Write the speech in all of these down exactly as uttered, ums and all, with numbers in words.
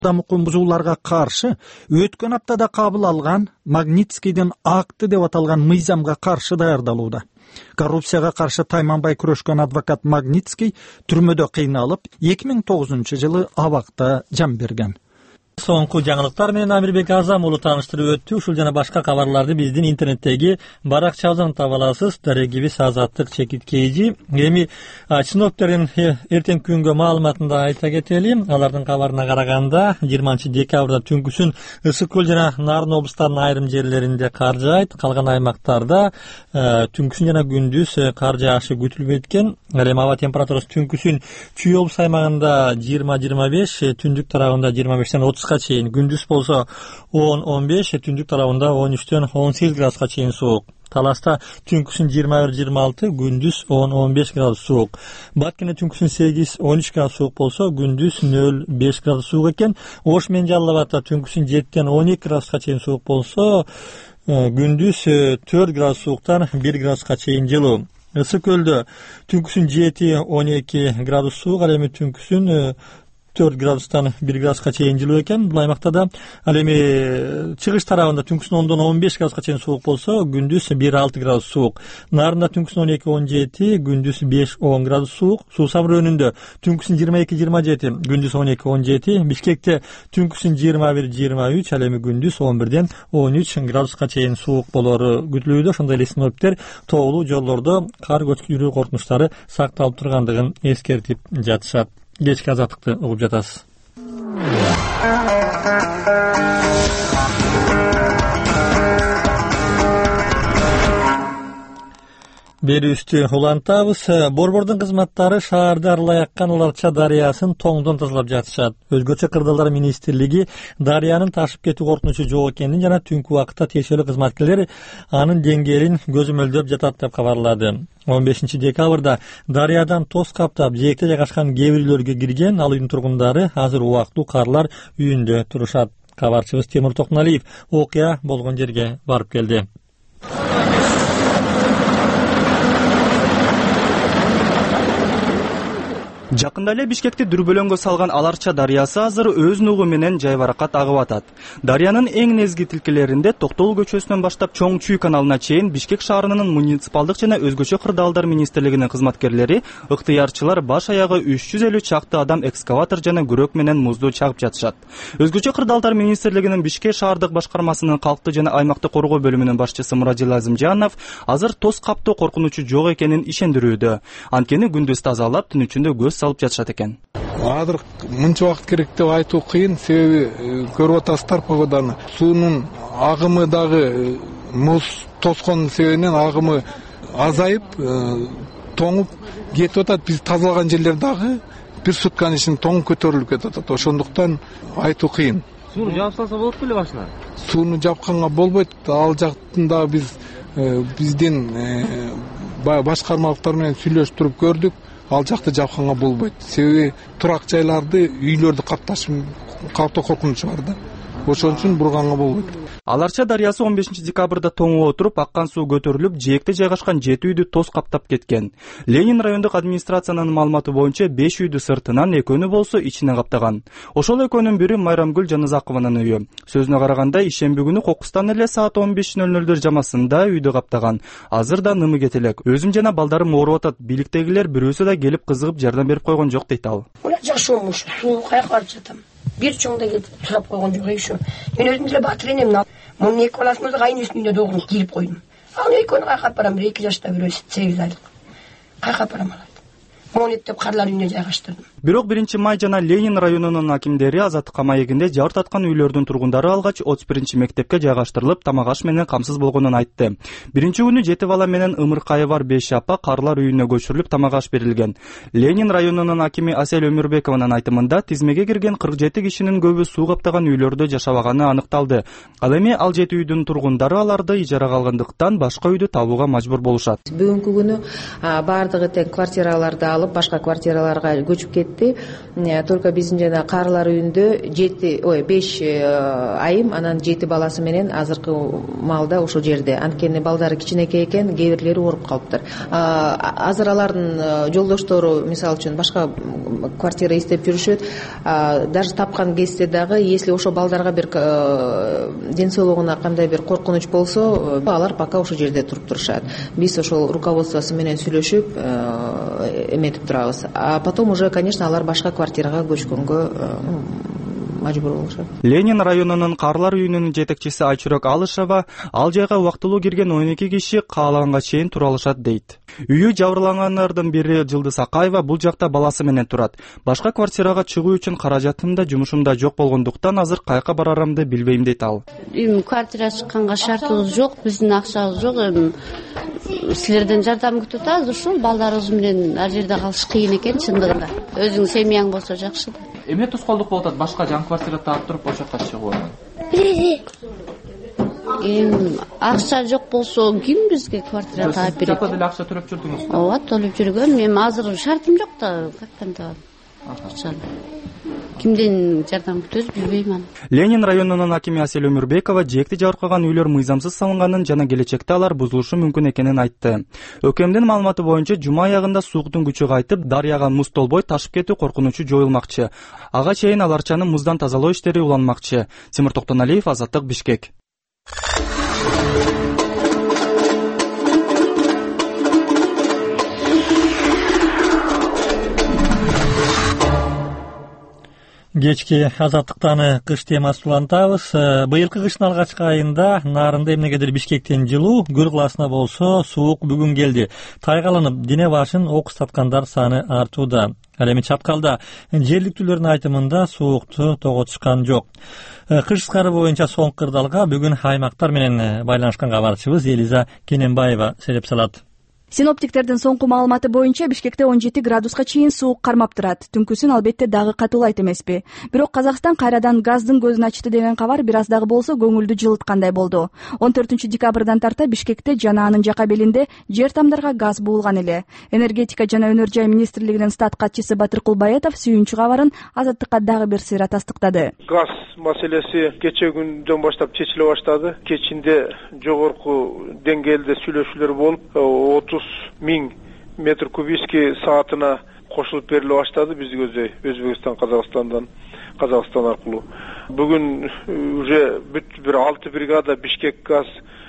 Мукун бузууларга каршы өткөн аптада кабыл алган Магнитскийдин акты деп аталган мыйзамга каршы даярдалууда. Коррупцияга каршы тайманбай күрөшкөн адвокат Магнитский түрмөдө кыйналып, эки миң тогузунчу жылы абакта жан берген. Соңку жаңылыктар менен Амирбек Азам улу тааныштырып өттү. Ушул жана башка кабарларды биздин интернеттеги баракчабыздан таба аласыз. Дарегибиз Азаттык чекит кейжи. Эми чиновниктердин эртеңки күнгө маалыматында айта кетели. Алардын кабарына караганда жыйырманчы декабрда түнкүсүн Ысык көл жана Нарын облустарынын айрым жерлеринде кар жаайт. Калган аймактарда түнкүсүн жана күндүз кар жаашы күтүлбөйт экен. Эми аба температурасы түнкүсүн Чүй облус аймагында жыйырма жыйырма беш, түндүк тарабында жыйырма бештен отузга чейин, күндүз болсо он он беш, түндүк тарабында он үчтөн он сегиз градуска чейин суук. Таласта түнкүсүн жыйырма бир жыйырма алты, күндүз он он беш градус суук. Баткене түнкүсүн сегиз он үч градус суук болсо, күндүз нөл беш градус суук экен. Ош менен Жалал Абадта түнкүсүн жеттен он эки градуска чейин суук болсо, күндүз төрт градус сууктан бир градуска чейин жылуу. Ысык көлдө түнкүсүн жети он эки градус суук, ал эми түнкүсүн төрт градустан бир градуска чейин жылуу экен. Бул аймакта да ал эми чыгыш тарабында түнкүсүн ондон он беш градуска чейин суук болсо, күндүз бир алты градус суук. Нарында түнкүсүн он эки он жети, күндүз беш он градус суук. Суусаб районунда түнкүсүн жыйырма эки жыйырма жети, күндүз он эки он жети. Бишкекте түнкүсүн жыйырма бир жыйырма үч, ал эми күндүз он бирден он үч градуска чейин суук болору күтүлүүдө. Ошондой эле синоптиктер тоолуу жолдордо кар көчкү жүрүү коркунучтары сакталып тургандыгын эскертип жатышат. Кечки Азаттыкты угуп жатасыз. Берүүстү улантабыз. Борбордун кызматтары шаарды аралай аккан Аларча дарыясын тоңдон тазалап жатышат. Өзгөчө Кырдаалдар министрлиги дарыянын ташып кетүү коркунучу жок экенин жана түнкү убакытта тиешелүү кызматкерлер анын деңгээлин көзөмөлдөп жатат деп кабарлады. он бешинчи декабрда дарыядан тоз каптап жээкте жайгашкан кээ бир үйлөргө кирген ал үйдүн тургундары азыр убактылуу карлар үйүндө турушат. Кабарчыбыз Темир Токуналиев окуя болгон жерге барып келди. Жакында эле Бишкекти дүрбөлөңгө салган Аларча дарыясы азыр өз нугу менен жайбаракат агып атат. Дарыянын эң незги тилкелеринде Токтогул көчөсүнөн баштап Чоң Чүй каналына чейин Бишкек шаарынын муниципалдык жана өзгөчө Кырдаалдар министрлигинин кызматкерлери, ыктыярчылар баш аягы үч жүз элүү чакты адам экскаватор жана күрөк менен музду чагып жатышат. Өзгөчө Кырдаалдар министрлигинин Бишкек шаардык башкармасынын калкты жана аймакты коргоо бөлүмүнүн башчысы Мурадил Азимжанов азыр тоз каптоо коркунучу жок экенин ишендирүүдө. Анткени күндүз тазалап, түн ичинде көз салып жатышат экен. Азыр мынча убакыт керек деп айтуу кыйын, себеби көрүп атасыздар погоданы. Суунун агымы дагы муз тоскон себебинен агымы азайып, тоңуп кетип атат. Биз тазалаган жерлер дагы бир сутканын ичинде тоңуп көтөрүлүп кетип атат. Ошондуктан айтуу кыйын. Сууну жаап салса болот беле башына? Сууну жапканга болбойт. Ал жактында биз биздин башкармалыктар менен сүйлөштүрүп көрдүк. Ал жакты жапканга болбойт. Себеби турак жайларды, үйлөрдү капташым, каптоо коркунучу бар да. Ошон үчүн бурганга болбойт. Аларча дарыясы он бешинчи декабрда тоңуп отуруп, аккан суу көтөрүлүп, жээкте жайгашкан жети үйдү тоз каптап кеткен. Ленин райондук администрациянын маалыматы боюнча беш үйдү сыртынан, экөөнү болсо ичинен каптаган. Ошол экөөнүн бири Майрамгүл Жаназакованын үйү. Сөзүнө караганда, ишемби күнү кокустан эле саат он беш нөл нөлдөр жамасында үйдү каптаган. Азыр да нымы кетелек. Өзүм жана балдарым ооруп атат. Бийликтегилер бирөөсү да келип кызыгып жардам берип койгон жок дейт ал. Жашоомуш, суу каяка барып жатам. Бир чоңда кетип турап койгон жок еще. Мен өзүм деле батыр энем. Мунун эки баласымды кайнысынын үйүнө догуруп кирип койдум. Ал экөөнү кайка апарам, бир эки жашта, бирөө сегиз айлык. Кайка апарам алат. Монеттеп карлар үйүнө жайгаштырдым. Бирок биринчи май жана Ленин районунун акимдери Азаттыкка маегинде жар таткан үйлөрдүн тургундары алгач отуз биринчи мектепке жайгаштырылып, тамак аш менен камсыз болгонун айтты. Биринчи күнү жети бала менен ымыркайы бар беш апа карлар үйүнө көчүрүлүп тамак аш берилген. Ленин районунун акими Асель Өмүрбекованын айтымында тизмеге кирген кырк жети кишинин көбү суу каптаган үйлөрдө жашабаганы аныкталды. Ал эми ал жети үйдүн тургундары аларды ижарага алгандыктан башка үйдү табууга мажбур болушат. Бүгүнкү күнү баардыгы тең квартираларды алып, башка квартираларга көчүп кетти. кетти. Только биздин жана карылар үйүндө жети ой беш айым анан жети баласы менен азыркы маалда ушул жерде. Анткени балдары кичинекей экен, кээ бирлери ооруп калыптыр. Азыр алардын жолдоштору мисалы үчүн башка квартира издеп жүрүшөт. Даже тапкан кезде дагы если ошо балдарга бир ден соолугуна кандай бир коркунуч болсо, алар пока ошол жерде туруп турушат. Биз ошол руководствосу менен сүйлөшүп эметип турабыз. А потом уже, конечно, алар башка квартирага көчкөнгө мажбур болушат. Ленин районунун карлар үйүнүн жетекчиси Айчурок Алышева ал жайга убактылуу кирген он эки киши каалаганга чейин тура алышат дейт. Үйү жабырлангандардын бири Жылдыз Акаева бул жакта баласы менен турат. Башка квартирага чыгуу үчүн каражатым да жумушум да жок болгондуктан азыр кайка барарымды билбейм дейт ал. Эми квартира чыкканга шартыбыз жок, биздин акчабыз жок. Эми силерден жардам күтүп атабыз. Ушул балдарыбыз менен ар жерде калыш кыйын экен чындыгында. Өзүң семьяң болсо жакшы да. Эмне тоскоолдук болуп атат? Башка жан квартира таап туруп ошол жакка чыгып атат. Эми акча жок болсо ким бизге квартира таап берет? Жакта деле акча төлөп жүрдүңүз? Ооба, төлөп жүргөм. Эми азыр шартым жок да, каяктан табам. Акчаны. Кимден жардам күтөбүз билбейм аны. Ленин районунун акими Асель Өмүрбекова жэкти жабыркаган үйлөр мыйзамсыз салынганын жана келечекте алар бузулушу мүмкүн экенин айтты. ӨКМдин маалыматы боюнча жума аягында сууктун күчү кайтып, дарыяга муз толбой ташып кетүү коркунучу жоюлмакчы. Ага чейин аларчаны муздан тазалоо иштери уланмакчы. Тимир Токтоналиев, Азаттык, Бишкек. Кечки Азаттыктаны кыш темасы улантабыз. Быйылкы кыштын алгачкы айында нарында эмнегедир Бишкектен жылуу, Гүл каласына болсо суук бүгүн келди. Тайгаланып, дине башын окус таткандар саны артууда. Ал эми Чаткалда жергиликтүүлөрдүн айтымында суукту тоготушкан жок. Кыш ыскары боюнча соңку кырдаалга бүгүн аймактар менен байланышкан кабарчыбыз Элиза Кененбаева сереп салат. Синоптиктердин соңку маалыматы боюнча Бишкекте он жети градуска чейин суук кармап турат. Түнкүсүн албетте дагы катуулайт эмеспи. Бирок Казакстан кайрадан газдын көзүн ачты деген кабар бир аз дагы болсо көңүлдү жылыткандай болду. он төртүнчү декабрдан тарта Бишкекте жана анын жака белинде жер тамдарга газ буулган эле. Энергетика жана өнөр жай министрлигинин стат катчысы Батыркул Баятов сүйүнчү кабарын Азаттыкка дагы бир сыйра тастыктады. Газ маселеси кече күндөн баштап чечиле баштады. Кечинде жогорку деңгээлде сүйлөшүүлөр болуп, отуз миң метр кубический саатына кошулуп бериле баштады бизге өзү Өзбекстан Казакстандан Казакстан аркылуу. Бүгүн уже бүт бир алты бригада Бишкек газ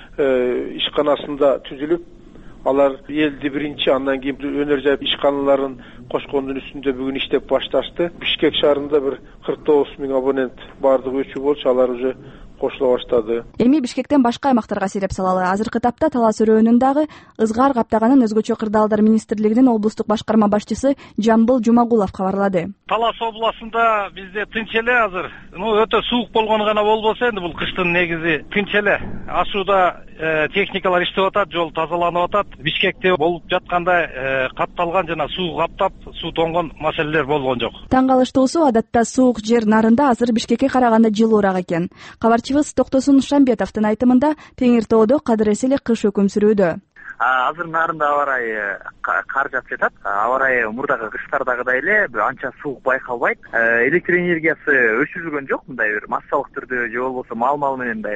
ишканасында түзүлүп, алар элди биринчи, андан кийин өнөр жай ишканаларын кошкондун үстүндө бүгүн иштеп башташты. Бишкек шаарында бир кырк тогуз миң абонент бардыгы өчүп болчу, алар уже кошула баштады. Эми Бишкектен башка аймактарга сереп салалы. Азыркы тапта Талас өрөөнүн дагы ызгаар каптаганын өзгөчө кырдаалдар министрлигинин облустук башкарма башчысы Жамбыл Жумагулов кабарлады. Талас областында бизде тынч эле азыр. Ну өтө суук болгону гана болбосо, энди бул кыштын негизи тынч эле. Ашууда техникалар иштеп атат, жол тазаланып атат. Бишкекте болуп жаткандай катталган жана суу каптап, суу тоңгон маселелер болгон жок. Таң калыштуусу адатта суук жер нарында азыр Бишкекке караганда жылуураак экен. Кабарчыбыз Токтосун Шамбетовдун айтымында Теңир тоодо кадырес эле кыш өкүм сүрүүдө. Азыр нарында аба ырайы кар жаап жатат. Аба ырайы мурдагы кыштардагыдай эле анча суук байкалбайт. Электр энергиясы өчүрүлгөн жок, мындай бир массалык түрдө же болбосо мал-мал менен мындай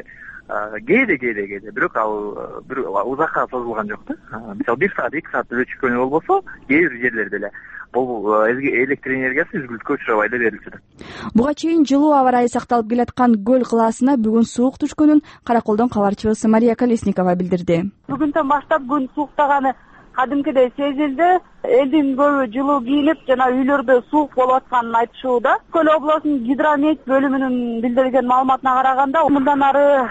кээде кээде кээде бирок ал бир узакка созулган жок да. Мисалы бир саат эки саат өчүккөнү болбосо кээ бир жерлерде эле бул электр энергиясы үзгүлтүккө учурабай эле берилип жатат. Буга чейин жылуу аба ырайы сакталып келаткан Гөл калаасына бүгүн суук түшкөнүн Караколдон кабарчыбыз Мария Колесникова билдирди. Бүгүндөн баштап күн сууктаганы кадимкидей сезилди. Элдин көбү жылуу кийинип жана үйлөрдө суук болуп атканын айтышууда. Көл облусунун гидромет бөлүмүнүн билдирген маалыматына караганда, мындан ары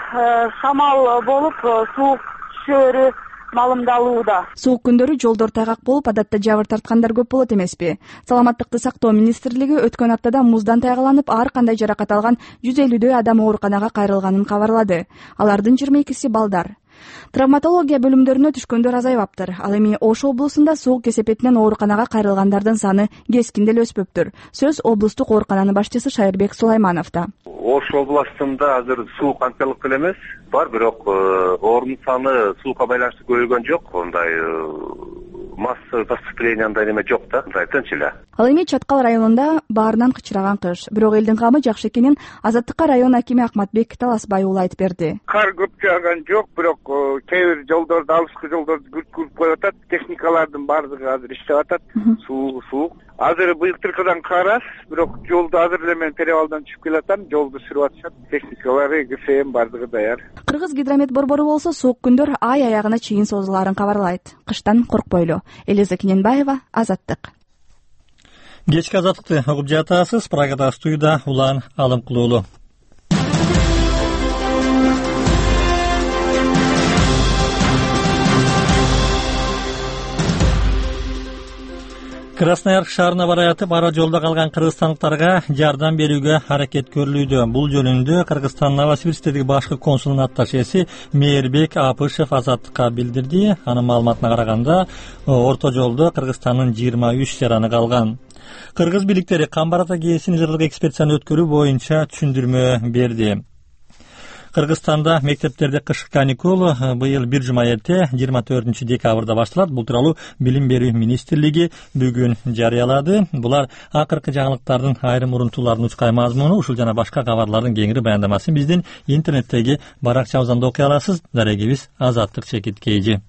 шамал болуп суук түшөрү малымдалууда. Суук күндөрү жолдор тайгак болуп, адатта жабыр тарткандар көп болот эмеспи. Саламаттыкты сактоо министрлиги өткөн аптада муздан тайгаланып, ар кандай жаракат алган жүз элүүдөй адам ооруканага кайрылганын кабарлады. Алардын жыйырма экиси балдар. Травматология бөлүмдөрүнө түшкөндөр азайбаптыр. Ал эми Ош облусунда суук кесепетинен ооруканага кайрылгандардын саны кескин деле өспөптүр. Сөз облустук оорукананын башчысы Шайырбек Сулаймановдо. Ош областында азыр суук анчалык эле эмес, бар, бирок орун саны суукка байланыштуу көбөйгөн жок. Мындай массовый поступление андай неме жок да, мындай тынч эле. Ал эми Чаткал районунда баарынан кычыраган кыш. Бирок элдин камы жакшы экенин Азаттыкка район акими Акматбек Таласбай уулу айтып берди. Кар көп жааган жок, бирок кээ бир жолдорду, алыскы жолдорду күрт-күрт коюп атат. Техникалардын баардыгы азыр иштеп атат. Суу суук. Азыр быйылтыркыдан кар аз, бирок жолду азыр эле мен перевалдан түшүп келатам, жолду сүрүп атышат. Техникалары, ГФМ баардыгы даяр. Кыргыз гидромет борбору болсо суук күндөр ай аягына чейин созулаарын кабарлайт. Кыштан коркпойлу. Элиза Кененбаева, Азаттык. Кечки Азаттыкты угуп жатасыз. Прагада студияда Улан Алымкулуулу. Красноярск шаарына бараятып, ара жолдо калган кыргызстандыктарга жардам берүүгө аракет көрүлүүдө. Бул жөнүндө Кыргызстан Новосибирскдеги башкы консулунун атташеси Мээрбек Апышев Азаттыкка билдирди. Анын маалыматына караганда, орто жолдо Кыргызстандын жыйырма үч жараны калган. Кыргыз бийликтери Камбар ата кээсин жырдык экспедицияны өткөрүү боюнча түшүндүрмө берди. Кыргызстанда мектептерде кышкы каникул быйыл бир жума эрте жыйырма төртүнчү декабрда башталат. Бул тууралуу Билим берүү министрлиги бүгүн жарыялады. Булар акыркы жаңылыктардын айрым урунтууларын учкай мазмуну, ушул жана башка кабарлардын кеңири баяндамасын биздин интернеттеги баракчабыздан окуй аласыз. Дарегибиз Азаттык чекит кейжи.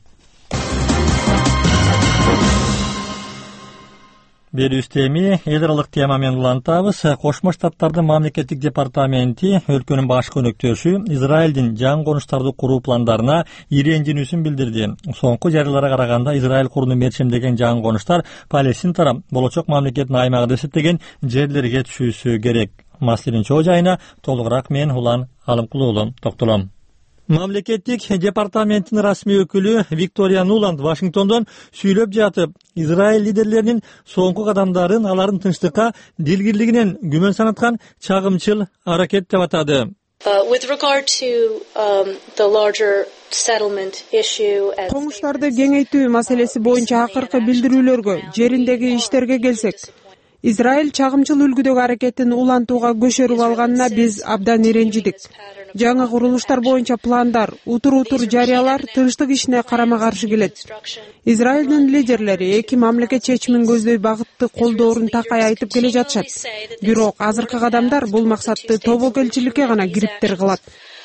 Берүүбүздө эми эл аралык тема менен улантабыз. Кошмо Штаттардын мамлекеттик департаменти өлкөнүн башкы өнөктөшү Израилдин жаңы конуштарды куруу пландарына иренжинүүсүн билдирди. Соңку жарыяларга караганда Израиль курууну мерчемдеген жаңы конуштар Палестин тарап болочок мамлекеттин аймагы деп эсептеген жерлерге түшүүсү керек. Маселенин чоо жайына толугураак мен Улан Алымкулуулу токтолом. Мамлекеттик департаменттин расмий өкүлү Виктория Нуланд Вашингтондон сүйлөп жатып, Израиль лидерлеринин соңку кадамдарын алардын тынчтыкка дилгирлигинен күмөн санаткан чагымчыл аракет деп атады. Коңуштарды кеңейтүү маселеси боюнча акыркы билдирүүлөргө, жериндеги иштерге келсек, Израиль чагымчыл үлгүдөгү аракетин улантууга көшөрүп алганына биз абдан иренжидик. Жаңы курулуштар боюнча пландар, утур-утур жарыялар тынчтык ишине карама-каршы келет. Израилдин лидерлери эки мамлекет чечимин көздөй багытты колдоорун такай айтып келе жатышат. Бирок азыркы кадамдар бул максатты тобокелчиликке гана кириптер кылат.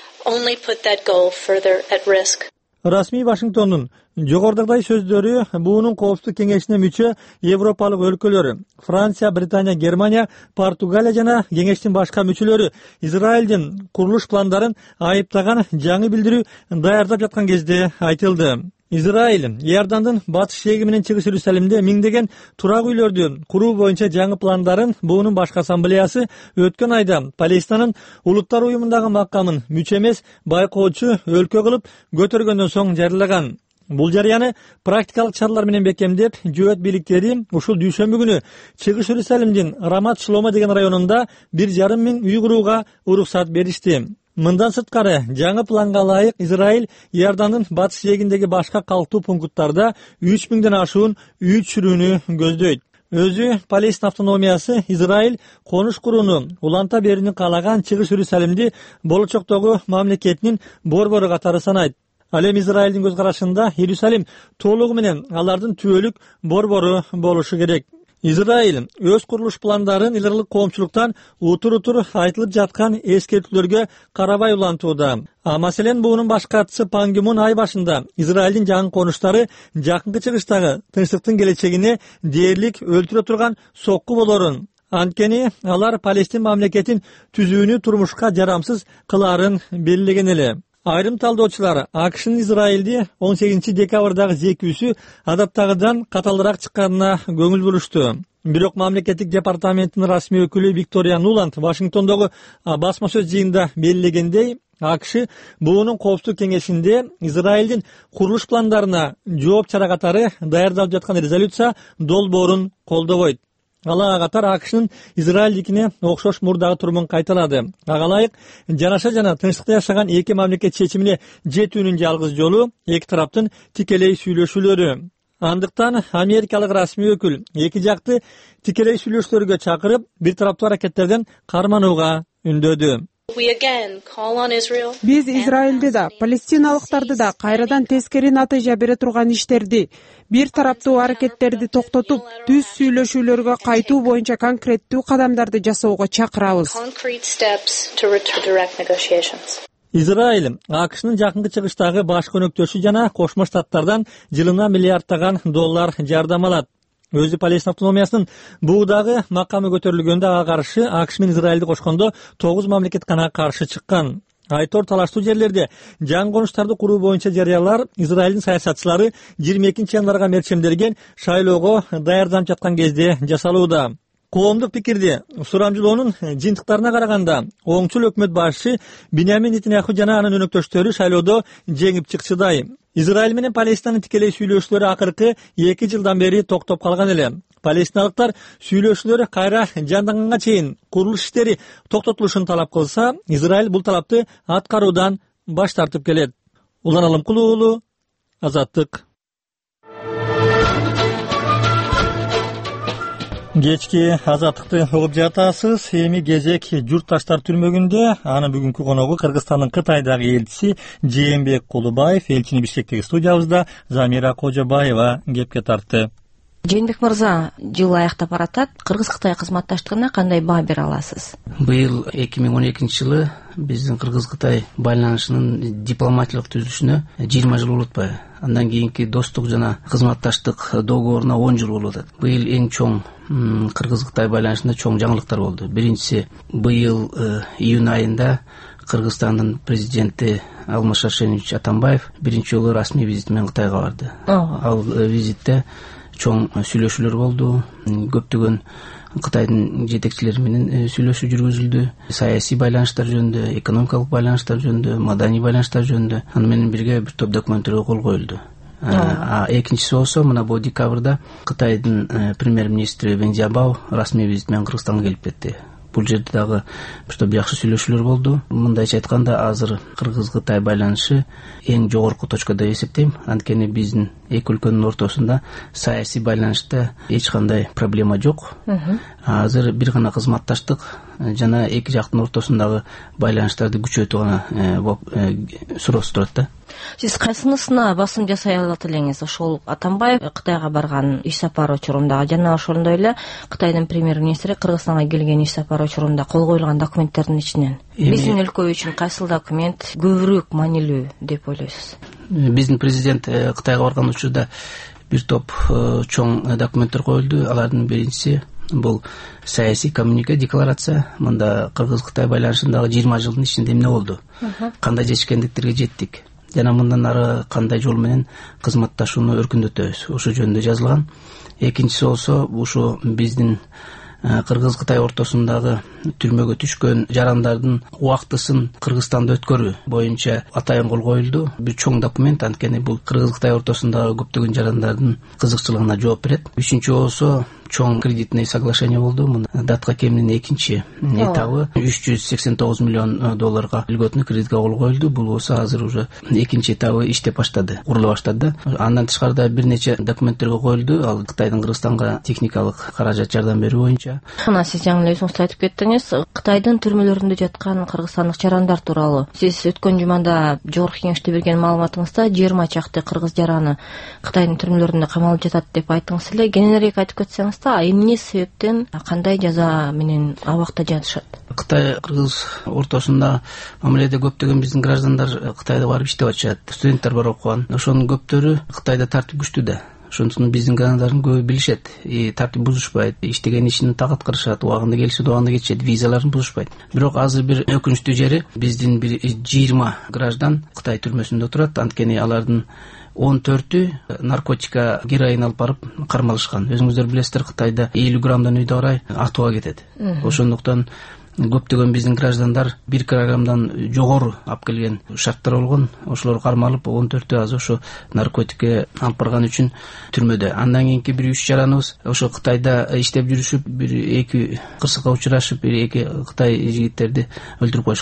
Расмий Вашингтондун жогорудагы сөздөрү буунун коопсуздук кеңешине мүчө Европалык өлкөлөр Франция, Британия, Германия, Португалия жана кеңештин башка мүчөлөрү Израилдин курулуш пландарын айыптаган жаңы билдирүү даярдап жаткан кезде айтылды. Израиль Иордандын батыш жээги менен чыгыш Иерусалимде миңдеген турак үйлөрдү куруу боюнча жаңы пландарын буунун башкы ассамблеясы өткөн айда Палестинанын улуттар уюмундагы макамын мүчө эмес байкоочу өлкө кылып көтөргөндөн соң жарыялаган. Бул жарыяны практикалык чаралар менен бекемдеп, жөөт бийликтери ушул дүйшөмбү күнү чыгыш Иерусалимдин Рамат Шломо деген районунда бир жарым миң үй курууга уруксат беришти. Мындан сырткары, жаңы планга ылайык Израиль Иордандын батыш жээгиндеги башка калктуу пункттарда үч миңден ашуун үй түшүрүүнү көздөйт. Өзү Палестин автономиясы Израиль конуш курууну уланта берүүнү каалаган чыгыш Иерусалимди болочоктогу мамлекетинин борбору катары санайт. Ал эми Израилдин көз карашында Иерусалим толугу менен алардын түбөлүк борбору болушу керек. Израиль өз курулуш пландарын эл аралык коомчулуктан утур-утур айтылып жаткан эскертүүлөргө карабай улантууда. А маселен буунун башкарчысы Пан Ги Мун ай башында Израилдин жаңы конуштары жакынкы чыгыштагы тынчтыктын келечегине дээрлик өлтүрө турган сокку болорун, анткени алар Палестин мамлекетин түзүүнү турмушка жарамсыз кылаарын белгилеген эле. Айрым талдоочулар АКШнын Израилди он сегизинчи декабрдагы зекүүсү адаттагыдан каталыраак чыкканына көңүл бурушту. Бирок мамлекеттик департаменттин расмий өкүлү Виктория Нуланд Вашингтондогу басма сөз жыйынында белгилегендей, АКШ буунун коопсуздук кеңешинде Израилдин курулуш пландарына жооп чара катары даярдалып жаткан резолюция долбоорун колдобойт. Ала катар АКШнын Израилдикине окшош мурдагы турумун кайталады. Ага ылайык жанаша жана тынчтыкта жашаган эки мамлекет чечимине жетүүнүн жалгыз жолу эки тараптын тикелей сүйлөшүүлөрү. Андыктан америкалык расмий өкүл эки жакты тикелей сүйлөшүүлөргө чакырып, бир тараптуу аракеттерден карманууга үндөдү. Биз Израилди да, палестиналыктарды да кайрадан тескери натыйжа бере турган иштерди, бир тараптуу аракеттерди токтотуп, түз сүйлөшүүлөргө кайтуу боюнча конкреттүү кадамдарды жасоого чакырабыз. Израиль АКШнын жакынкы чыгыштагы баш көнөктөшү жана Кошмо Штаттардан жылына миллиарддаган доллар жардам алат. Өзү Палестина автономиясынын буудагы макамы көтөрүлгөндө ага каршы АКШ менен Израилди кошкондо тогуз мамлекет гана каршы чыккан. Айтор талаштуу жерлерде жаңы конуштарды куруу боюнча жарыялар Израилдин саясатчылары жыйырма экинчи январга мерчемдерген шайлоого даярданып жаткан кезде жасалууда. Коомдук пикирди сурамжылоонун жыйынтыктарына караганда оңчул өкмөт башчы Биньямин Нетаньяху жана анын өнөктөштөрү шайлоодо жеңип чыкчыдай. Израиль менен Палестинанын тикелей сүйлөшүүлөрү акыркы эки жылдан бери токтоп калган эле. Палестиналыктар сүйлөшүүлөр кайра жанданганга чейин курулуш иштери токтотулушун талап кылса, Израиль бул талапты аткаруудан баш тартып келет. Улан Алымкул уулу, Азаттык. Кечки Азаттыкты угуп жатасыз. Эми кезек журтташтар түрмөгүндө. Анын бүгүнкү коногу Кыргызстандын Кытайдагы элчиси Жээнбек Кулубаев. Элчини Бишкектеги студиябызда Замира Кожобаева кепке тартты. Жээнбек мырза, жыл аяктап баратат. Кыргыз-Кытай кызматташтыгына кандай баа бере аласыз? Быйыл эки миң он экинчи жылы биздин Кыргыз-Кытай байланышынын дипломатиялык түзүлүшүнө жыйырма жыл болуп атпайбы? Андан кийинки достук жана кызматташтык договоруна он жыл болуп атат. Быйыл эң чоң Кыргыз-Кытай байланышында чоң жаңылыктар болду. Биринчиси, быйыл июнь айында Кыргызстандын президенти Алмаз Шаршенович Атамбаев биринчи жолу расмий визит менен Кытайга барды. Ал визитте чоң сүйлөшүүлөр болду. Көптөгөн Кытайдын жетекчилери менен сүйлөшүү жүргүзүлдү. Саясий байланыштар жөнүндө, экономикалык байланыштар жөнүндө, маданий байланыштар жөнүндө. Аны менен бирге бир топ документтерге кол коюлду. А экинчиси болсо, мына бул декабрда Кытайдын премьер-министри Вен Жиабао расмий визит менен Кыргызстанга келип кетти. Бул жерде дагы бир топ жакшы сүйлөшүүлөр болду. Мындайча айтканда, азыр Кыргыз-Кытай байланышы эң жогорку точкада эсептейм. Анткени биздин эки өлкөнүн ортосунда саясий байланышта эч кандай проблема жок. Азыр бир гана кызматташтык жана эки жактын ортосундагы байланыштарды күчөтүү гана суроо турат да. Сиз кайсынысына басым жасай алат элеңиз? Ошол Атамбаев Кытайга барган иш сапары учурунда жана ошондой эле Кытайдын премьер-министри Кыргызстанга келген иш сапары учурунда кол коюлган документтердин ичинен биздин өлкө үчүн кайсыл документ көбүрөөк маанилүү деп ойлойсуз? Биздин президент Кытайга барган учурда бир топ чоң документтер коюлду. Алардын биринчиси бул саясий коммунике декларация. Мында Кыргыз-Кытай байланышындагы жыйырма жылдын ичинде эмне болду? Кандай жетишкендиктерге жеттик? Жана мындан ары кандай жол менен кызматташууну өркүндөтөбүз? Ошо жөнүндө жазылган. Экинчиси болсо, ушу биздин Кыргыз-Кытай ортосундагы түрмөгө түшкөн жарандардын убактысын Кыргызстанда өткөрүү боюнча атайын кол коюлду. Бир чоң документ, анткени бул Кыргыз-Кытай ортосундагы көптөгөн жарандардын кызыкчылыгына жооп берет. Үчүнчү болсо, чоң кредитный соглашение болду. Мына датка кеминин экинчи этабы үч жүз сексен тогуз миллион долларга илгөтүнү кредитке кол коюлду. Бул болсо азыр уже экинчи этабы иштеп баштады, курула баштады. Андан тышкары бир нече документтерге коюлду. Ал Кытайдын Кыргызстанга техникалык каражат жардам берүү боюнча. Мына сиз жаңы эле өзүңүз айтып кеттиңиз, Кытайдын түрмөлөрүндө жаткан кыргызстандык жарандар тууралуу. Сиз өткөн жумада жогорку кеңеште берген маалыматыңызда жыйырма чакты кыргыз жараны Кытайдын түрмөлөрүндө камалып жатат деп айттыңыз эле. Кененирээк айтып кетсеңиз, эмне себептен, кандай жаза менен абакта жатышат? Кытай Кыргыз ортосунда мамиледе көптөгөн биздин граждандар Кытайда барып иштеп атышат. Студенттер бар окуган. Ошонун көптөрү Кытайда тартип күчтүү да. Ошондуктан биздин граждандардын көбү билишет. Тартип бузушпайт, иштеген ишин так аткарышат, убагында келишет, убагында кетишет, визаларын бузушпайт. Бирок азыр бир өкүнүчтүү жери, биздин бир жыйырма граждан Кытай түрмөсүндө турат. Анткени алардын он төртү наркотика, героин алып барып кармалышкан. Өзүңүздөр билесиздер, Кытайда элүү граммдан үйдө карай атууга кетет. Ошондуктан көптөгөн биздин граждандар бир килограммдан жогору алып келген шарттар болгон. Ошолор кармалып, он төртү азыр ошо наркотикке алып барган үчүн түрмөдө. Андан кийинки бир үч жараныбыз ошо Кытайда иштеп жүрүшүп, бир эки кырсыкка учурашып, бир эки Кытай жигиттерди өлтүрүп коюшкан.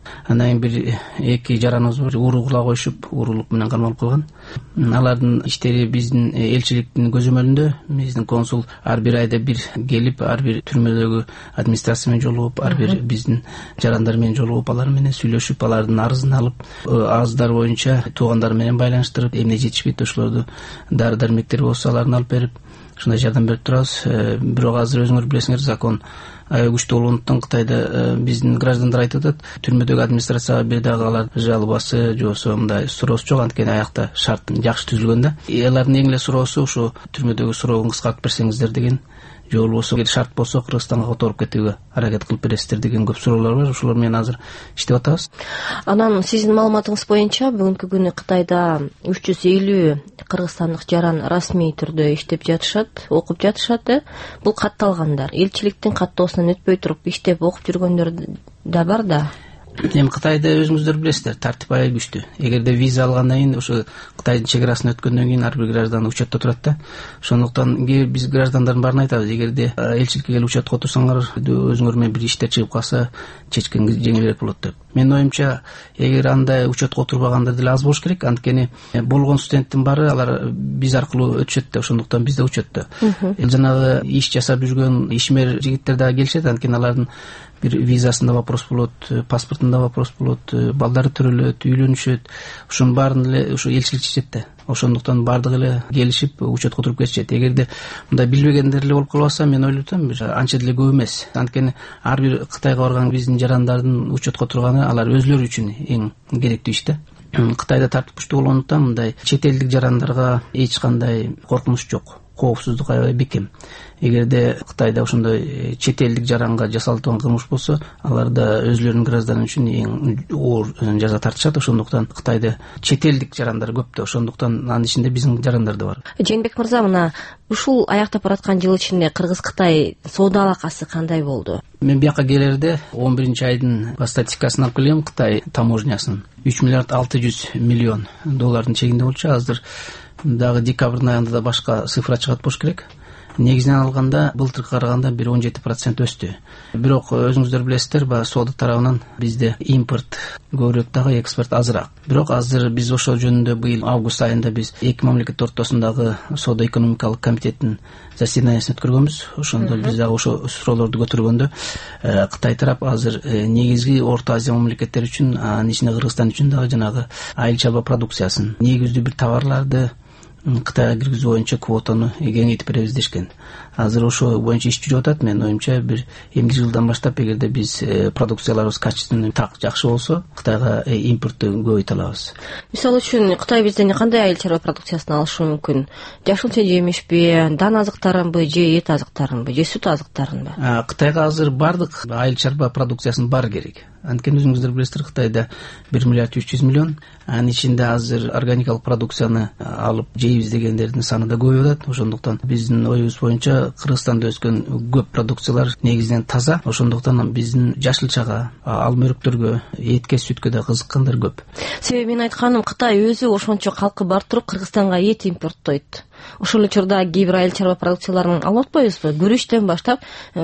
Андан кийин бир эки жараныбыз бар, уруу кыла коюшуп, уурулук менен камалып калган. Алардын иштери биздин элчиликтин көзөмөлүндө, биздин консул ар бир айда бир келип, ар бир түрмөдөгү администрация менен жолугуп, ар бир биздин жарандар менен жолугуп, алар менен сүйлөшүп, алардын арызын алып, арыздар боюнча туугандары менен байланыштырып, эмне жетишпейт ошолорду дары дармектер болсо аларын алып берип, ушундай жардам берип турабыз. Бирок азыр өзүңөр билесиңер, закон аябай күчтүү болгондуктан Кытайда биздин граждандар айтып атат, түрмөдөгү администрацияга бир дагы алар жалобасы же болбосо мындай суроосу жок, анткени аякта шарт жакшы түзүлгөн да. Алардын эң эле суроосу ушу түрмөдөгү суроогун кыскартып берсеңиздер деген, же болбосо шарт болсо Кыргызстанга которуп кетүүгө аракет кылып бересиздер деген көп суроолор бар. Ошолор менен азыр иштеп атабыз. Анан сиздин маалыматыңыз боюнча бүгүнкү күнү Кытайда үч жүз элүү кыргызстандык жаран расмий түрдө иштеп жатышат, окуп жатышат. Бул катталгандар. Элчиликтин каттоосунан өтпөй туруп иштеп окуп жүргөндөр да бар да. Эми Кытайда өзүңүздөр билесиздер, тартип аябай күчтүү. Эгерде виза алгандан кийин, ошо Кытайдын чегарасын өткөндөн кийин ар бир граждан учетто турат да. Ошондуктан биз граждандардын баарына айтабыз, эгерде элчиликке келип учетко отурсаңар, өзүңөр менен бир иштер чыгып калса, чечкиң жеңилирээк болот деп. Менин оюмча, эгер андай учетко отурбагандар деле аз болуш керек, анткени болгон студенттин баары алар биз аркылуу өтүшөт да, ошондуктан бизде учетто. Жанагы иш жасап жүргөн ишмер жигиттер дагы келишет, анткени алардын бир визасында вопрос болот, паспортунда вопрос болот, балдары төрөлөт, үйлөнүшөт. Ошонун баарын эле ошо элчилик чечет да. Ошондуктан бардыгы эле келишип учетко туруп кетишет. Эгерде мындай билбегендер эле болуп калбаса, мен ойлойт атам, анча деле көп эмес. Анткени ар бир Кытайга барган биздин жарандардын учетко турганы алар өзлөрү үчүн эң керектүү иш да. Кытайда тартип күчтүү болгондуктан мындай чет элдик жарандарга эч кандай коркунуч жок. Коопсуздук аябай бекем. Эгерде Кытайда ошондой чет элдик жаранга жасалган кылмыш болсо, алар да өзлөрүнүн гражданы үчүн эң оор жаза тартышат. Ошондуктан Кытайда чет элдик жарандар көп да, ошондуктан анын ичинде биздин жарандар да бар. Жээнбек мырза, мына ушул аяктап бараткан жыл ичинде Кыргыз-Кытай соода алакасы кандай болду? Мен бияка келерде он биринчи айдын статистикасын алып келем, Кытай таможнясын үч миллиард алты жүз миллион доллардын чегинде болчу. Азыр дагы декабрдын айында да башка цифра чыгат болуш керек. Негизинен алганда былтыркы караганда бир он жети процент өстү. Бирок өзүңүздөр билесиздер, баягы соода тарабынан бизде импорт көбүрөөк, дагы экспорт азыраак. Бирок азыр биз ошол жөнүндө быйыл август айында биз эки мамлекет ортосундагы соода экономикалык комитеттин заседаниясын өткөргөнбүз. Ошондо биз дагы ошо суроолорду көтөргөндө Кытай тарап азыр негизги Орто Азия мамлекеттери үчүн, анын ичинде Кыргызстан үчүн дагы жанагы айыл чарба продукциясын, негиздүү бир товарларды Кытайга киргизүү боюнча квотаны кеңейтип беребиз дешкен. Азыр ошо боюнча иш жүрүп атат. Мен оюмча бир эмки жылдан баштап, эгерде биз продукцияларыбыз качественный так жакшы болсо, Кытайга импортту көбөйтө алабыз. Мисалы үчүн Кытай бизден кандай айыл чарба продукциясын алышы мүмкүн? Жашыл жемишпи, дан азыктарынбы, же эт азыктарынбы, же сүт азыктарынбы? Кытайга азыр бардык айыл чарба продукциясын баары керек. Анткени өзүңүздөр билесиздер, Кытайда бир миллиард үч жүз миллион, анын ичинде азыр органикалык продукцияны алып жейбиз дегендердин саны да көбөйүп атат. Ошондуктан биздин оюбуз боюнча Кыргызстанда өскөн көп продукциялар негизинен таза. Ошондуктан биздин жашылчага, алма өрүктөргө, этке, сүткө да кызыккандар көп. Себеби мен айтканым, Кытай өзү ошончо калкы бар туруп Кыргызстанга эт импорттойт. Ошол учурда кээ бир айыл чарба продукцияларын алып атпайбызбы? Күрүчтөн баштап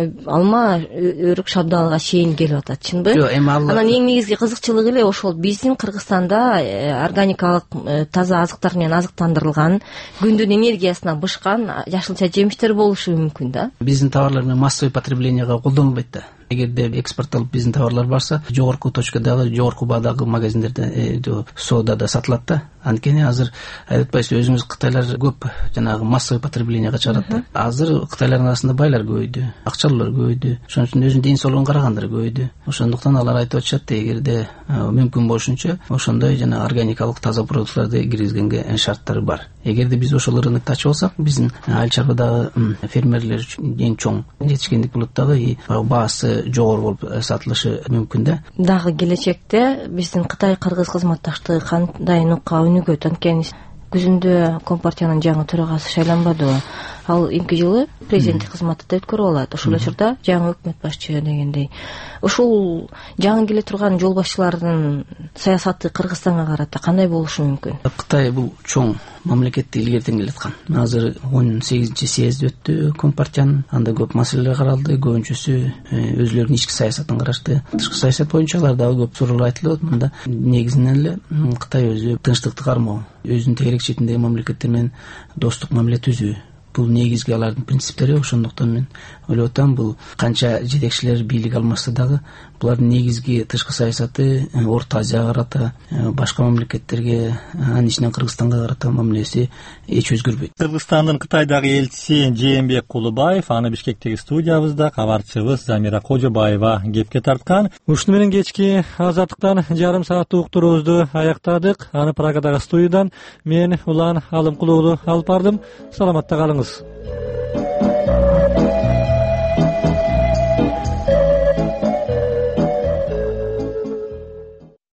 алма, өрүк, шабдалга чейин келип атат, чынбы? Анан эң негизги кызыкчылыгы эле ошол биздин Кыргызстанда органикалык таза азыктар менен азыктандырылган, күндүн энергиясына бышкан жашылча жемиштер болушу мүмкүн да. Биздин товарлар менен массовый потреблениега колдонулбайт да. Эгерде экспортталып биздин товарлар барса, жогорку точкадагы, жогорку баадагы магазиндерде, соодада сатылат да. Анткени азыр айтпайсыз, өзүңүз Кытайлар көп жанагы массовый потреблениега чыгарат да. Азыр Кытайлардын арасында байлар көбөйдү, акчалуулар көбөйдү, ошон үчүн өзүнүн ден соолугун карагандар көбөйдү. Ошондуктан алар айтып атышат, эгерде мүмкүн болушунча ошондой жана органикалык таза продукттарды киргизгенге шарттары бар. Эгерде биз ошол рынокто ачып алсак, биздин айыл чарбадагы фермерлер үчүн эң чоң жетишкендик болот дагы, баасы жогору болуп сатылышы мүмкүн да. Дагы келечекте биздин Кытай-Кыргыз кызматташтыгы кандай нукка өнүгөт? Анткени күзүндө Компартиянын жаңы төрагасы шайланбадыбы? ал эмки жылы президенттик кызматты да өткөрүп алат. Ошол учурда жаңы өкмөт башчы дегендей. Ушул жаңы келе турган жол башчыларынын саясаты Кыргызстанга карата кандай болушу мүмкүн? Кытай бул чоң мамлекетти илгертен келаткан. Азыр он сегизинчи съезд өттү Компартиянын, анда көп маселелер каралды, көбүнчөсү өзүлөрүнүн ички саясатын карашты. Тышкы саясат боюнча алар дагы көп суроолор айтылып, мында негизинен эле Кытай өзү тынчтыкты кармоо, өзүнүн тегерек четиндеги мамлекеттер менен достук мамиле түзүү. Бул негизги алардын принциптери. Ошондуктан мен ойлоп атам, бул канча жетекчилер бийлик алмашса дагы булардын негизги тышкы саясаты Орто Азияга карата, башка мамлекеттерге, анын ичинен Кыргызстанга карата мамилеси эч өзгөрбөйт. Кыргызстандын Кытайдагы элчиси Жээнбек Кулубаев аны Бишкектеги студиябызда кабарчыбыз Замира Кожобаева кепке тарткан. Ушуну менен кечки азаттыктан жарым сааттык уктуруубузду аяктадык. Аны Прагадагы студиядан мен Улан Алымкулууну алып бардым. Саламатта калыңыз.